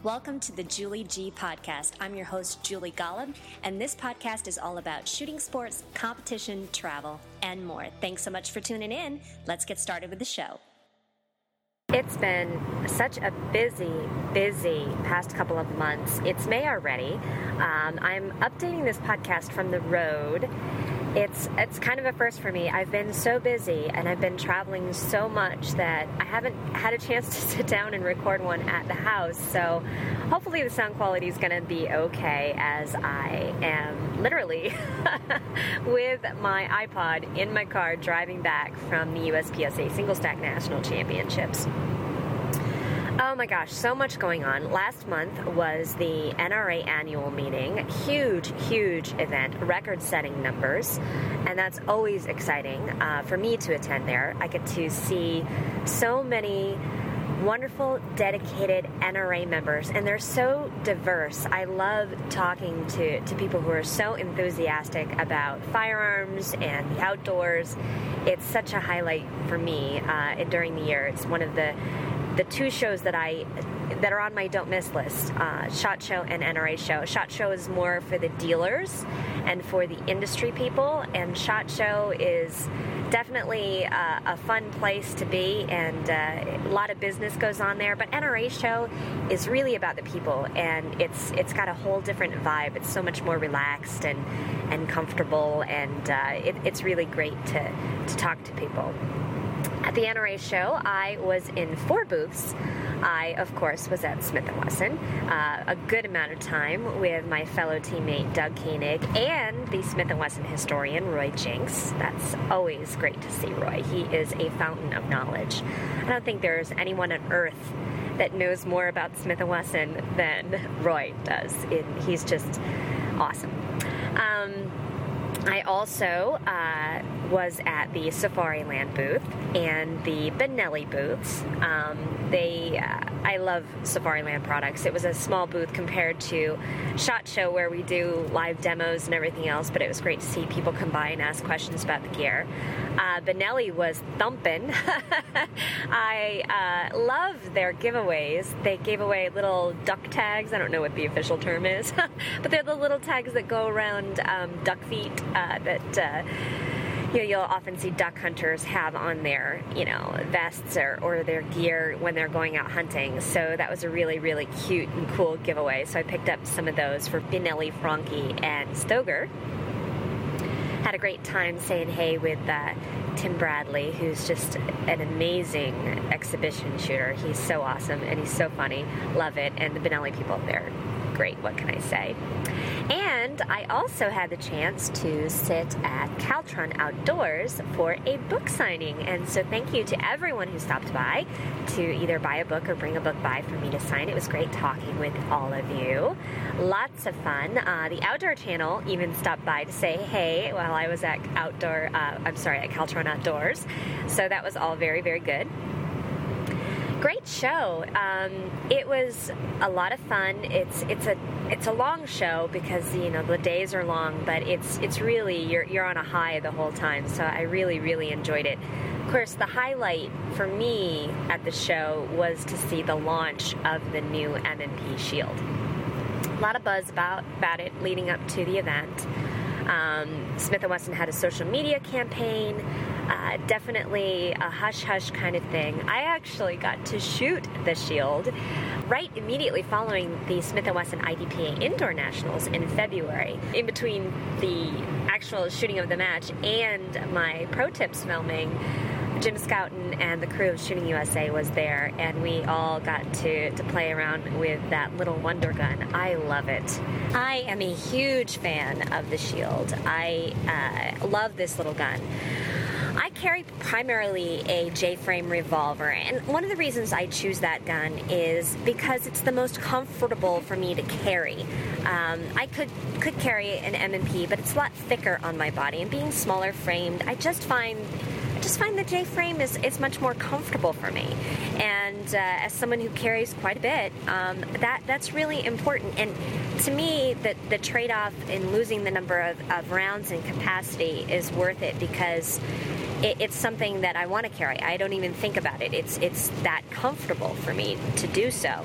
Welcome to the Julie G Podcast. I'm your host, Julie Golub, and this podcast is all about shooting sports, competition, travel, and more. Thanks so much for tuning in. Let's get started with the show. It's been such a busy past couple of months. It's May already. I'm updating this podcast from the road. It's kind of a first for me. I've been so busy and I've been traveling so much that I haven't had a chance to sit down and record one at the house. So hopefully the sound quality is going to be okay, as I am literally with my iPod in my car driving back from the USPSA Single Stack National Championships. Oh my gosh, so much going on. Last month was the NRA annual meeting. Huge event, record-setting numbers, and that's always exciting for me to attend there. I get to see so many wonderful, dedicated NRA members, and they're so diverse. I love talking to people who are so enthusiastic about firearms and the outdoors. It's such a highlight for me during the year. It's one of the two shows that are on my don't miss list, SHOT Show and NRA Show. SHOT Show is more for the dealers and for the industry people, and SHOT Show is definitely a fun place to be, and a lot of business goes on there. But NRA Show is really about the people, and it's got a whole different vibe. It's so much more relaxed and comfortable, and it's really great to talk to people. At the NRA show, I was in 4 booths. I, of course, was at Smith & Wesson, a good amount of time with my fellow teammate Doug Koenig and the Smith & Wesson historian Roy Jenks. That's always great to see Roy. He is a fountain of knowledge. I don't think there's anyone on earth that knows more about Smith & Wesson than Roy does. He's just awesome. I also was at the Safariland booth and the Benelli booths. I love Safariland products. It was a small booth compared to SHOT Show, where we do live demos and everything else, but it was great to see people come by and ask questions about the gear. Benelli was thumping. I love their giveaways. They gave away little duck tags. I don't know what the official term is, but they're the little tags that go around duck feet that you'll often see duck hunters have on their vests or their gear when they're going out hunting. So that was a really cute and cool giveaway. So I picked up some of those for Benelli, Franke, and Stoeger. Had a great time saying hey with Tim Bradley, who's just an amazing exhibition shooter. He's so awesome and he's so funny. Love it. And the Benelli people, they're great. What can I say? And I also had the chance to sit at Caltron Outdoors for a book signing. And so thank you to everyone who stopped by to either buy a book or bring a book by for me to sign. It was great talking with all of you. Lots of fun. The Outdoor Channel even stopped by to say hey while I was at Caltron Outdoors. So that was all very good. Great show. It was a lot of fun. It's a long show because the days are long, but it's really you're on a high the whole time. So I really enjoyed it. Of course, the highlight for me at the show was to see the launch of the new M&P Shield. A lot of buzz about it leading up to the event. Smith & Wesson had a social media campaign. Definitely a hush-hush kind of thing. I actually got to shoot the Shield right immediately following the Smith & Wesson IDPA Indoor Nationals in February. In between the actual shooting of the match and my pro tips filming, Jim Scouten and the crew of Shooting USA was there, and we all got to play around with that little wonder gun. I love it. I am a huge fan of the Shield. I love this little gun. I carry primarily a J-frame revolver, and one of the reasons I choose that gun is because it's the most comfortable for me to carry. I could carry an M&P, but it's a lot thicker on my body, and being smaller framed, I just find the J-frame is much more comfortable for me. And as someone who carries quite a bit, that's really important. And to me, the trade-off in losing the number of rounds in capacity is worth it because it's something that I want to carry. I don't even think about it. It's that comfortable for me to do so.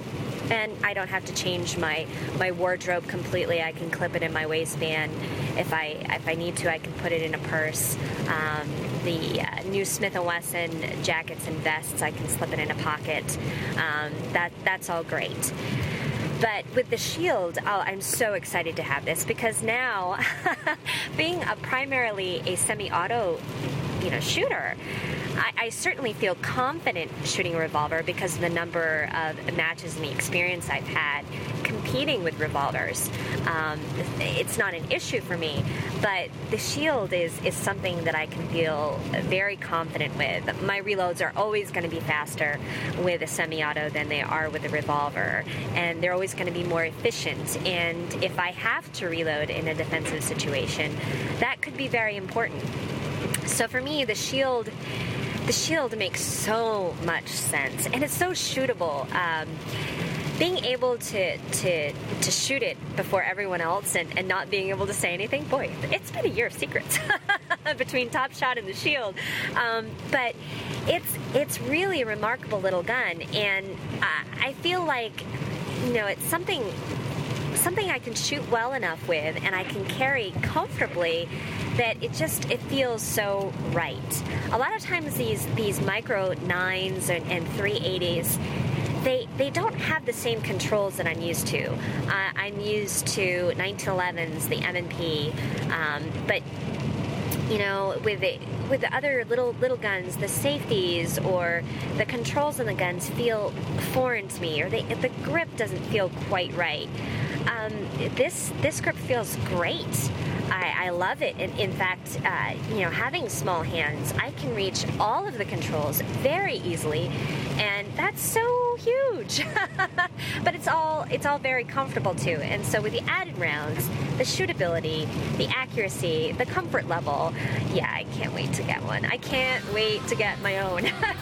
And I don't have to change my wardrobe completely. I can clip it in my waistband. If I need to, I can put it in a purse. The new Smith & Wesson jackets and vests, I can slip it in a pocket. That's all great. But with the Shield, I'm so excited to have this, because now, being primarily a semi-auto, shooter, I certainly feel confident shooting a revolver because of the number of matches and the experience I've had competing with revolvers. It's not an issue for me, but the Shield is something that I can feel very confident with. My reloads are always going to be faster with a semi-auto than they are with a revolver, and they're always going to be more efficient. And if I have to reload in a defensive situation, that could be very important. So for me, the Shield makes so much sense, and it's so shootable. Being able to shoot it before everyone else and not being able to say anything, boy, it's been a year of secrets between Top Shot and the Shield. But it's really a remarkable little gun, and I feel like it's something I can shoot well enough with, and I can carry comfortably, that it feels so right. A lot of times these micro 9s and 380s, they don't have the same controls that I'm used to. I'm used to 1911s, the M&P, but with the other little guns, the safeties or the controls on the guns feel foreign to me, or the grip doesn't feel quite right. This grip feels great. I love it. In fact, having small hands, I can reach all of the controls very easily, and that's so huge. But it's all very comfortable too. And so with the added rounds, the shootability, the accuracy, the comfort level, yeah, I can't wait to get one. I can't wait to get my own.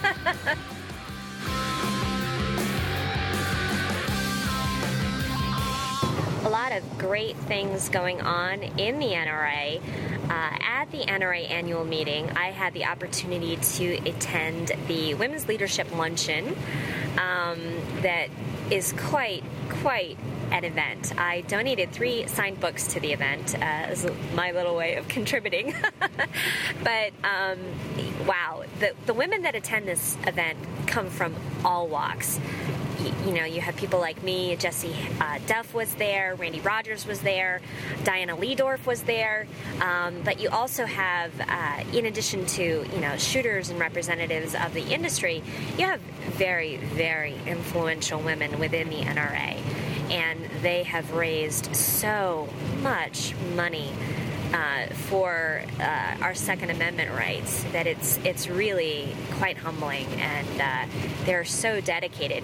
A lot of great things going on in the NRA. At the NRA annual meeting, I had the opportunity to attend the Women's Leadership Luncheon that is quite an event. I donated 3 signed books to the event as my little way of contributing. But wow, the women that attend this event come from all walks. You have people like me. Jessie Duff was there, Randy Rogers was there, Diana Leedorf was there, but you also have, in addition to shooters and representatives of the industry, you have very, very influential women within the NRA, and they have raised so much money for our Second Amendment rights that it's really quite humbling, and they're so dedicated.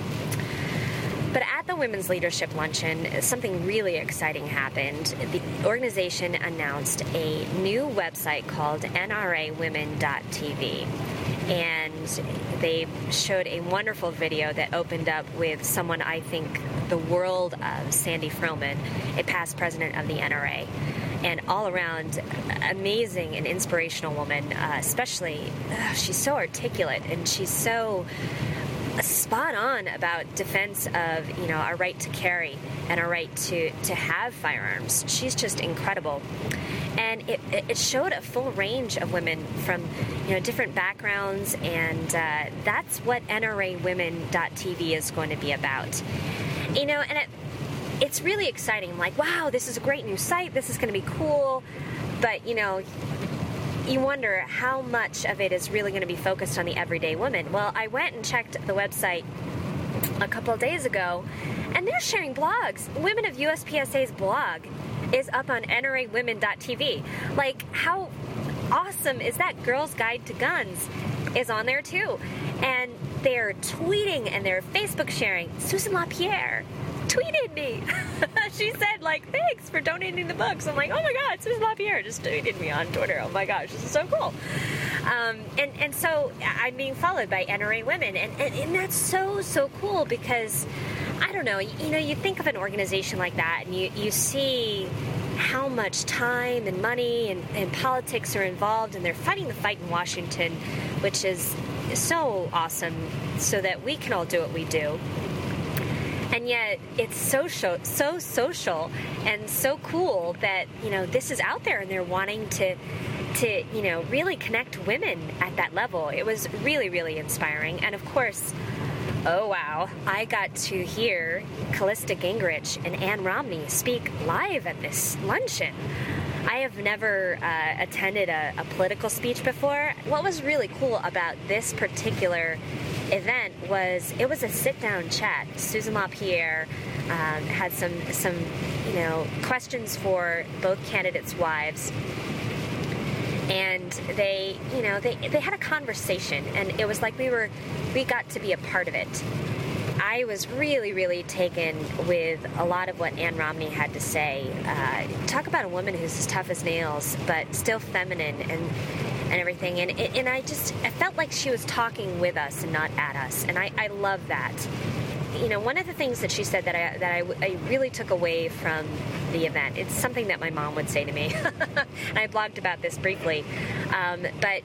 But at the Women's Leadership Luncheon, something really exciting happened. The organization announced a new website called NRAwomen.tv. And they showed a wonderful video that opened up with someone I think the world of, Sandy Froman, a past president of the NRA. And all around, amazing and inspirational woman, especially, she's so articulate and she's so spot on about defense of our right to carry and our right to have firearms. She's just incredible, and it showed a full range of women from different backgrounds, and that's what NRAwomen.tv is going to be about. And it's really exciting. I'm like, wow, this is a great new site. This is going to be cool, but you wonder how much of it is really going to be focused on the everyday woman. Well, I went and checked the website a couple of days ago, and they're sharing blogs. Women of USPSA's blog is up on NRAwomen.tv. Like, how awesome is that? Girls Guide to Guns is on there too. And they're tweeting and they're Facebook sharing. Susan LaPierre tweeted me. She said, thanks for donating the books. I'm like, oh my God, Susan LaPierre just tweeted me on Twitter. Oh my gosh, this is so cool. And so I'm being followed by NRA Women, and that's so cool, because I don't know, you think of an organization like that, and you see how much time and money and politics are involved, and they're fighting the fight in Washington, which is so awesome, so that we can all do what we do. And yet it's so social and so cool that, this is out there and they're wanting to really connect women at that level. It was really, really inspiring. And of course, oh wow, I got to hear Callista Gingrich and Ann Romney speak live at this luncheon. I have never attended a political speech before. What was really cool about this particular event was it was a sit-down chat. Susan LaPierre had some questions for both candidates' wives, and they had a conversation, and it was like we got to be a part of it. I was really, really taken with a lot of what Ann Romney had to say. Talk about a woman who's as tough as nails, but still feminine and everything. And I felt like she was talking with us and not at us. And I love that. One of the things that she said that I really took away from the event, it's something that my mom would say to me. And I blogged about this briefly. But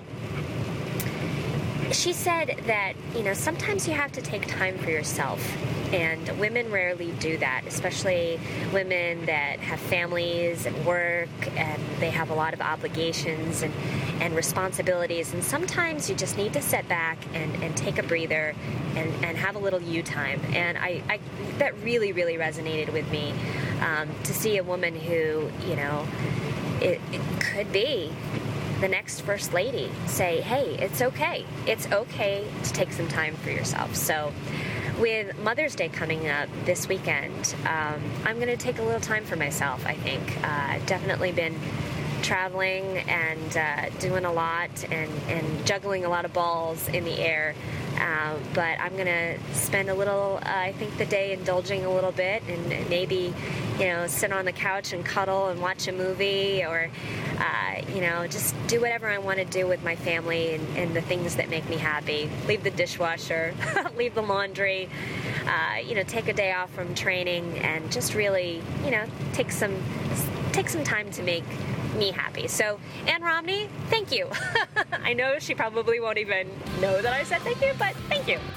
she said that, sometimes you have to take time for yourself, and women rarely do that, especially women that have families and work, and they have a lot of obligations and responsibilities, and sometimes you just need to sit back and take a breather and have a little you time. And I that really, really resonated with me, to see a woman who, it could be the next First Lady say, hey, it's okay. It's okay to take some time for yourself. So with Mother's Day coming up this weekend, I'm going to take a little time for myself, I think. I've definitely been traveling and doing a lot and juggling a lot of balls in the air. But I'm going to spend a little, I think, the day indulging a little bit and maybe, sit on the couch and cuddle and watch a movie, or, just do whatever I want to do with my family and the things that make me happy. Leave the dishwasher, leave the laundry, take a day off from training and just really, take some time to make me happy. So, Ann Romney, thank you. I know she probably won't even know that I said thank you, but thank you.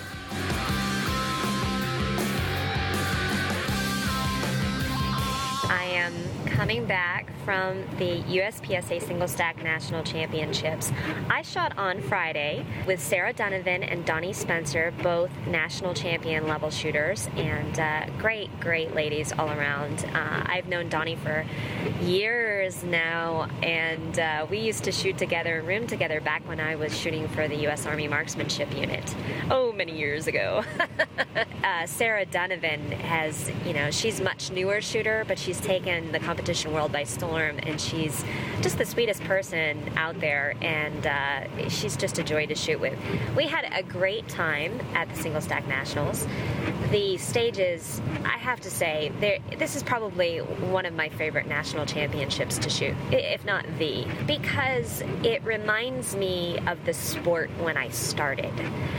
I am coming back from the USPSA Single Stack National Championships. I shot on Friday with Sarah Donovan and Donnie Spencer, both national champion level shooters, and great ladies all around. I've known Donnie for years now, and we used to shoot together, room together back when I was shooting for the U.S. Army Marksmanship Unit. Oh, many years ago. Sarah Donovan has, she's a much newer shooter, but she's taken the competition world by storm, and she's just the sweetest person out there, and she's just a joy to shoot with. We had a great time at the Single Stack Nationals. The stages, I have to say, this is probably one of my favorite national championships to shoot, if not the, because it reminds me of the sport when I started.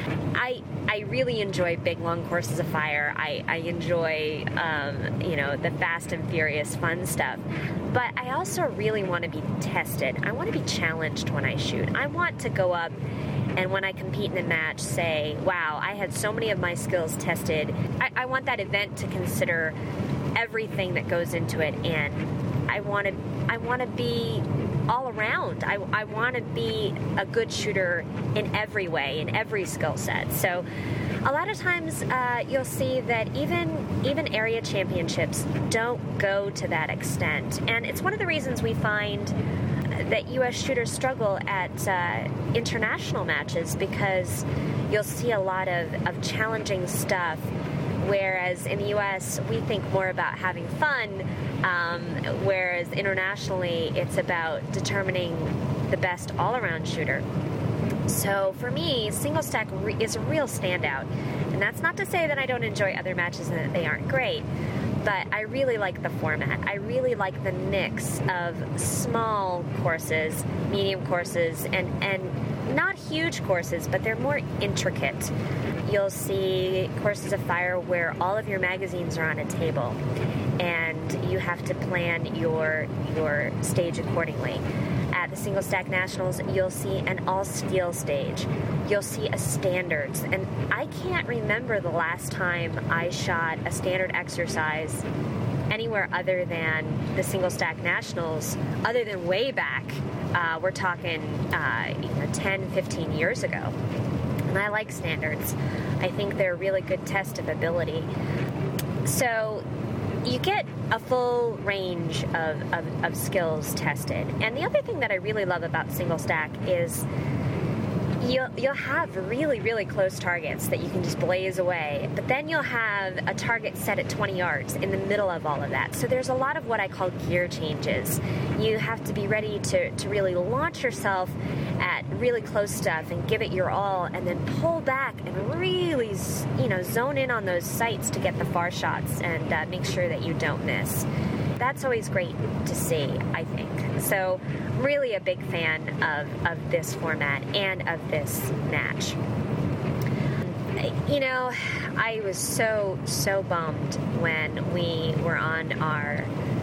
I really enjoy big, long courses of fire. I enjoy, the fast and furious fun stuff. But I also really want to be tested. I want to be challenged when I shoot. I want to go up and when I compete in a match say, wow, I had so many of my skills tested. I want that event to consider everything that goes into it, and I want to be all around. I want to be a good shooter in every way, in every skill set. So a lot of times you'll see that even area championships don't go to that extent. And it's one of the reasons we find that U.S. shooters struggle at international matches, because you'll see a lot of challenging stuff, whereas in the U.S. we think more about having fun, whereas internationally it's about determining the best all-around shooter. So for me, single stack is a real standout, and that's not to say that I don't enjoy other matches and that they aren't great, but I really like the format. I really like the mix of small courses, medium courses, and not huge courses, but they're more intricate. You'll see courses of fire where all of your magazines are on a table, and you have to plan your stage accordingly. at the Single Stack Nationals, you'll see an all-steel stage. You'll see a standards. And I can't remember the last time I shot a standard exercise anywhere other than the Single Stack Nationals, other than way back. We're talking 10, 15 years ago. And I like standards. I think they're a really good test of ability. So you get a full range of skills tested. And the other thing that I really love about single stack is you'll have really, really close targets that you can just blaze away, but then you'll have a target set at 20 yards in the middle of all of that. So there's a lot of what I call gear changes. You have to be ready to really launch yourself at really close stuff and give it your all, and then pull back and really, zone in on those sights to get the far shots and make sure that you don't miss. That's always great to see, I think. So really a big fan of this format and of this match. I was so bummed when we were on our,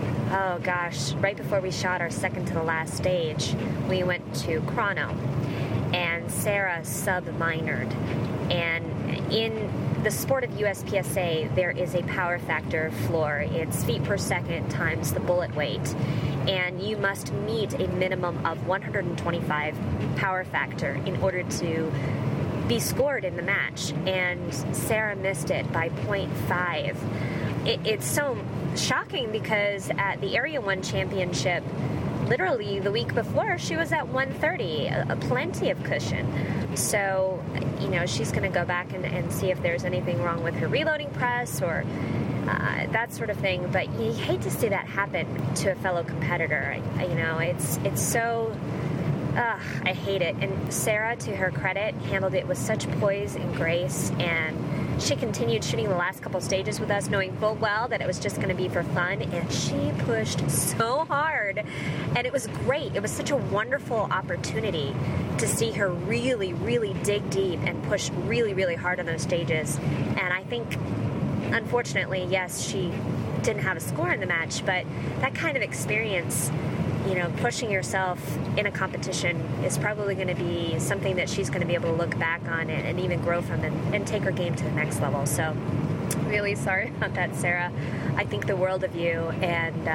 right before we shot our second to the last stage, we went to chrono, and Sarah sub-minored. And in the sport of USPSA, there is a power factor floor. It's feet per second times the bullet weight. And you must meet a minimum of 125 power factor in order to be scored in the match. And Sarah missed it by 0.5. It's so shocking because at the Area 1 Championship, literally the week before, she was at 130, plenty of cushion. So, she's going to go back and see if there's anything wrong with her reloading press or that sort of thing. But you hate to see that happen to a fellow competitor. It's so... I hate it. And Sarah, to her credit, handled it with such poise and grace, and she continued shooting the last couple stages with us, knowing full well that it was just going to be for fun, and she pushed so hard, and it was great. It was such a wonderful opportunity to see her really, really dig deep and push really, really hard on those stages. And I think, unfortunately, yes, she didn't have a score in the match, but that kind of experience, pushing yourself in a competition is probably going to be something that she's going to be able to look back on and even grow from and take her game to the next level. So really sorry about that, Sarah. I think the world of you, and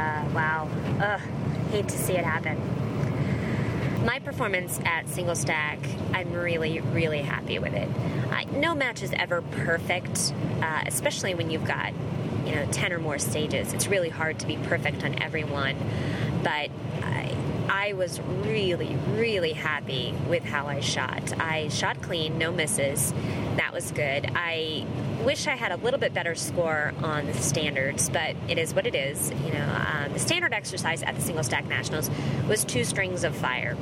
hate to see it happen. My performance at single stack, I'm really, really happy with it. No match is ever perfect, especially when you've got 10 or more stages. It's really hard to be perfect on every one, but I was really, really happy with how I shot. I shot clean, no misses. That was good. I wish I had a little bit better score on the standards, but it is what it is. The standard exercise at the Single Stack Nationals was 2 strings of fire.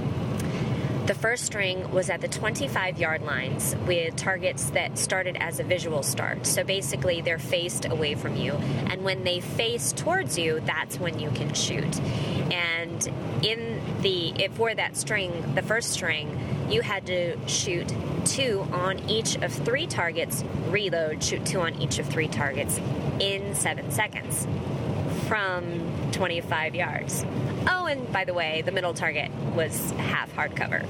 The first string was at the 25-yard lines with targets that started as a visual start. So basically, they're faced away from you. And when they face towards you, that's when you can shoot. And for that string, the first string, you had to shoot 2 on each of 3 targets, reload, shoot 2 on each of 3 targets in 7 seconds from 25 yards. Oh, and by the way, the middle target was half hardcover.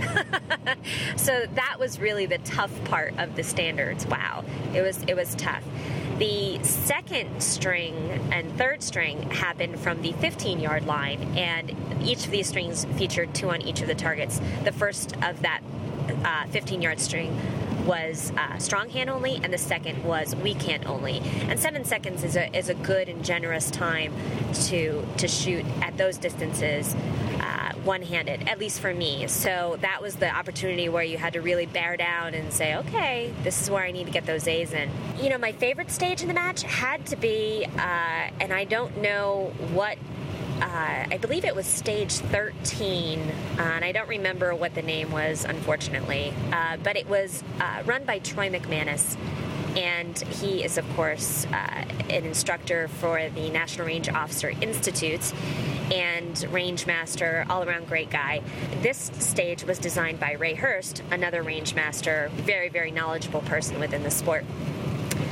So that was really the tough part of the standards. Wow, it was tough. The second string and third string happened from the 15-yard line, and each of these strings featured 2 on each of the targets. The first of that 15-yard string was strong hand only, and the second was weak hand only. And 7 seconds is a good and generous time to shoot at those distances one-handed, at least for me. So that was the opportunity where you had to really bear down and say, okay, this is where I need to get those A's in. My favorite stage in the match had to be, and I don't know what, I believe it was stage 13, and I don't remember what the name was, unfortunately, but it was run by Troy McManus, and he is, of course, an instructor for the National Range Officer Institute and range master, all-around great guy. This stage was designed by Ray Hurst, another range master, very, very knowledgeable person within the sport.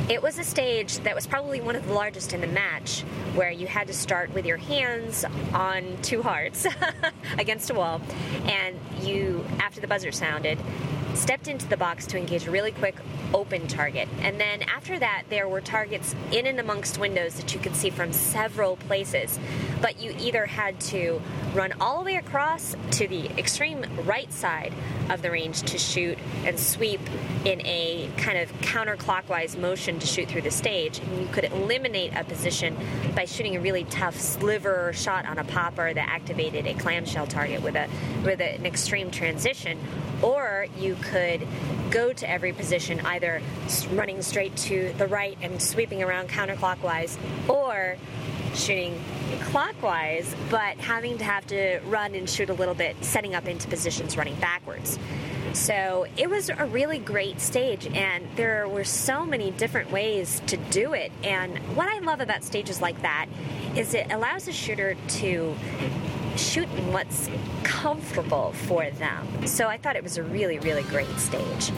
It was a stage that was probably one of the largest in the match, where you had to start with your hands on two hearts against a wall, and you, after the buzzer sounded, stepped into the box to engage a really quick open target. And then after that, there were targets in and amongst windows that you could see from several places. But you either had to run all the way across to the extreme right side of the range to shoot and sweep in a kind of counterclockwise motion to shoot through the stage. And you could eliminate a position by shooting a really tough sliver shot on a popper that activated a clamshell target with an extreme transition. Or you could go to every position, either running straight to the right and sweeping around counterclockwise, or shooting clockwise, but having to run and shoot a little bit, setting up into positions running backwards. So it was a really great stage, and there were so many different ways to do it. And what I love about stages like that is it allows a shooter to shoot in what's comfortable for them. So I thought it was a really, really great stage.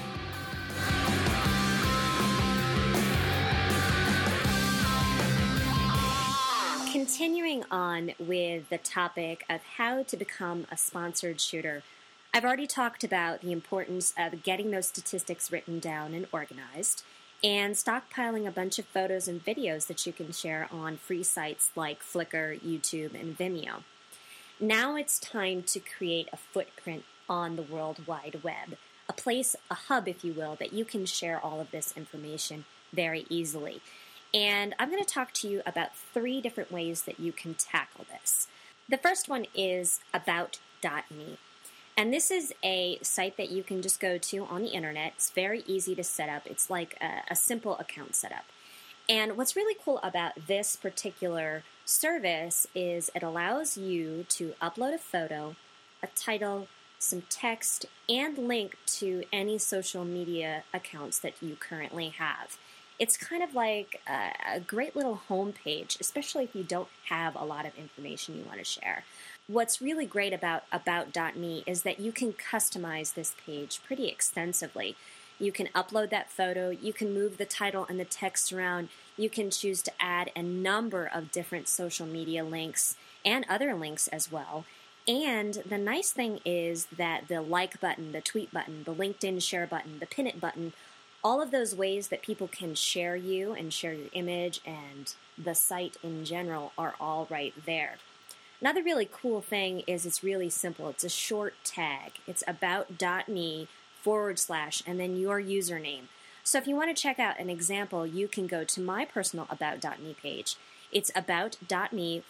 Continuing on with the topic of how to become a sponsored shooter, I've already talked about the importance of getting those statistics written down and organized, and stockpiling a bunch of photos and videos that you can share on free sites like Flickr, YouTube, and Vimeo. Now it's time to create a footprint on the World Wide Web, a place, a hub, if you will, that you can share all of this information very easily. And I'm going to talk to you about 3 different ways that you can tackle this. The first one is about.me. And this is a site that you can just go to on the internet. It's very easy to set up. It's like a simple account setup. And what's really cool about this particular service is it allows you to upload a photo, a title, some text, and link to any social media accounts that you currently have. It's kind of like a great little homepage, especially if you don't have a lot of information you want to share. What's really great about about.me is that you can customize this page pretty extensively. You can upload that photo, you can move the title and the text around, you can choose to add a number of different social media links and other links as well. And the nice thing is that the like button, the tweet button, the LinkedIn share button, the pin it button, all of those ways that people can share you and share your image and the site in general are all right there. Another really cool thing is it's really simple. It's a short tag. It's about.me / and then your username. So if you want to check out an example, you can go to my personal about.me page. It's about.me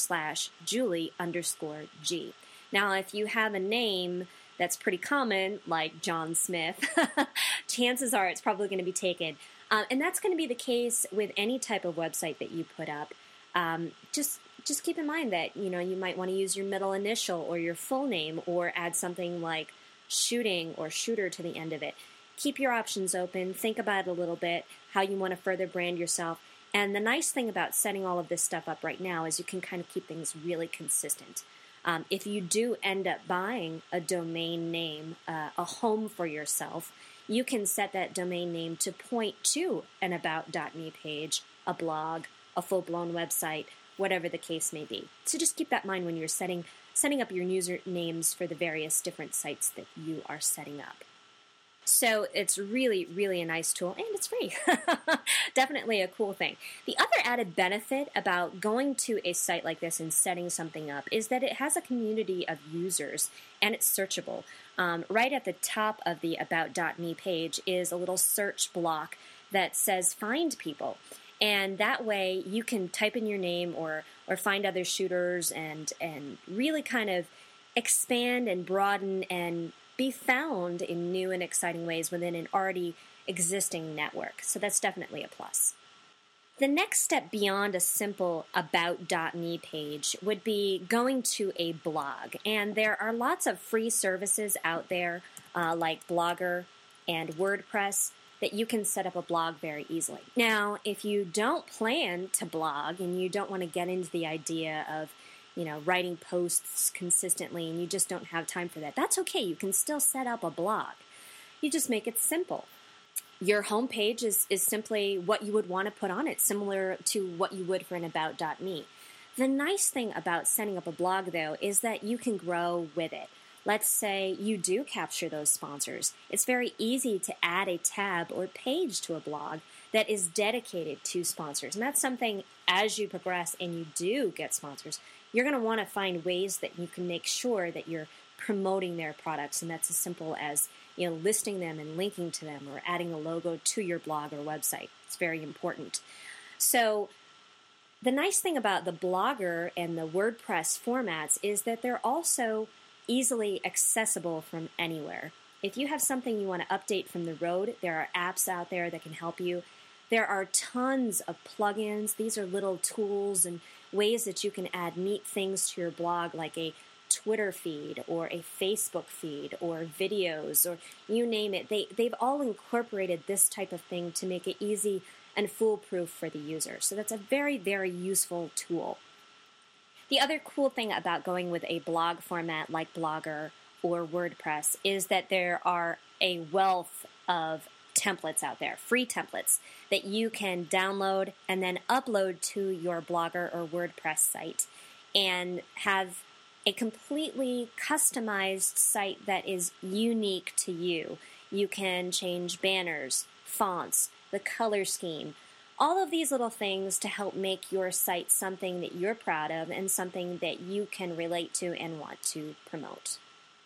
/ Julie_G. Now, if you have a name that's pretty common, like John Smith, chances are it's probably going to be taken. And that's going to be the case with any type of website that you put up. Just keep in mind that, you might want to use your middle initial or your full name or add something like shooting or shooter to the end of it. Keep your options open. Think about it a little bit, how you want to further brand yourself. And the nice thing about setting all of this stuff up right now is you can kind of keep things really consistent. If you do end up buying a domain name, a home for yourself, you can set that domain name to point to an about.me page, a blog, a full-blown website, whatever the case may be. So just keep that in mind when you're setting up your usernames for the various different sites that you are setting up. So it's really, really a nice tool, and it's free. Definitely a cool thing. The other added benefit about going to a site like this and setting something up is that it has a community of users, and it's searchable. Right at the top of the about.me page is a little search block that says find people. And that way you can type in your name or find other shooters and really kind of expand and broaden and be found in new and exciting ways within an already existing network. So that's definitely a plus. The next step beyond a simple about.me page would be going to a blog. And there are lots of free services out there like Blogger and WordPress that you can set up a blog very easily. Now, if you don't plan to blog and you don't want to get into the idea of writing posts consistently and you just don't have time for that, that's okay. You can still set up a blog. You just make it simple. your homepage is simply what you would want to put on it, similar to what you would for an about.me. The nice thing about setting up a blog, though, is that you can grow with it. Let's say you do capture those sponsors. It's very easy to add a tab or page to a blog that is dedicated to sponsors. And that's something, as you progress and you do get sponsors, you're going to want to find ways that you can make sure that you're promoting their products. And that's as simple as, listing them and linking to them or adding a logo to your blog or website. It's very important. So the nice thing about the Blogger and the WordPress formats is that they're also easily accessible from anywhere. If you have something you want to update from the road, there are apps out there that can help you. There are tons of plugins. These are little tools and ways that you can add neat things to your blog, like a Twitter feed or a Facebook feed or videos or you name it. They've all incorporated this type of thing to make it easy and foolproof for the user. So that's a very, very useful tool. The other cool thing about going with a blog format like Blogger or WordPress is that there are a wealth of templates out there, free templates that you can download and then upload to your Blogger or WordPress site and have a completely customized site that is unique to you. You can change banners, fonts, the color scheme, all of these little things to help make your site something that you're proud of and something that you can relate to and want to promote.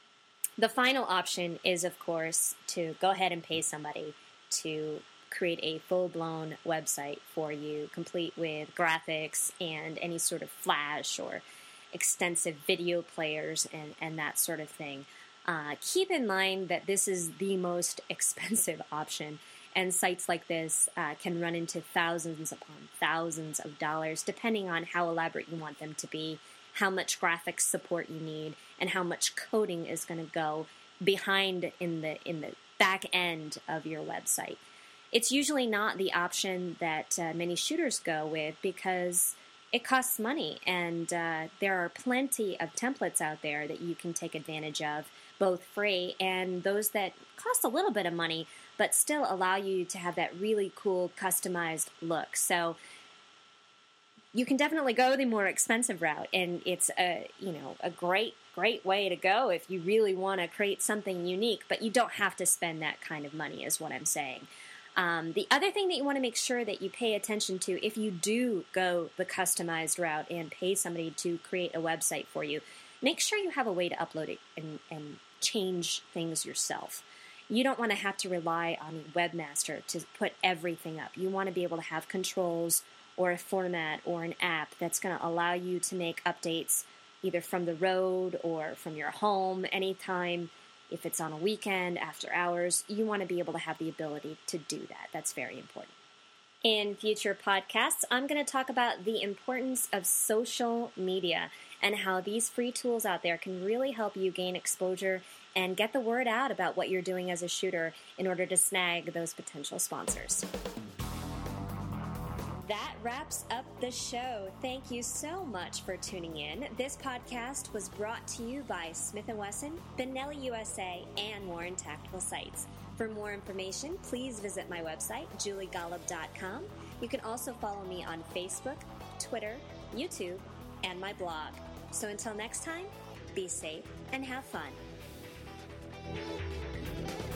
The final option is, of course, to go ahead and pay somebody to create a full-blown website for you, complete with graphics and any sort of Flash or extensive video players and that sort of thing. Keep in mind that this is the most expensive option, and sites like this can run into thousands upon thousands of dollars, depending on how elaborate you want them to be, how much graphics support you need, and how much coding is going to go behind in the back end of your website. It's usually not the option that many shooters go with because it costs money, and there are plenty of templates out there that you can take advantage of, both free and those that cost a little bit of money, but still allow you to have that really cool customized look. So you can definitely go the more expensive route, and it's a great way to go if you really want to create something unique, but you don't have to spend that kind of money is what I'm saying. The other thing that you want to make sure that you pay attention to if you do go the customized route and pay somebody to create a website for you, make sure you have a way to upload it and change things yourself. You don't want to have to rely on a webmaster to put everything up. You want to be able to have controls or a format or an app that's going to allow you to make updates either from the road or from your home anytime. If it's on a weekend, after hours, you want to be able to have the ability to do that. That's very important. In future podcasts, I'm going to talk about the importance of social media and how these free tools out there can really help you gain exposure and get the word out about what you're doing as a shooter in order to snag those potential sponsors. That wraps up the show. Thank you so much for tuning in. This podcast was brought to you by Smith & Wesson, Benelli USA, and Warren Tactical Sights. For more information, please visit my website, juliegolub.com. You can also follow me on Facebook, Twitter, YouTube, and my blog. So until next time, be safe and have fun.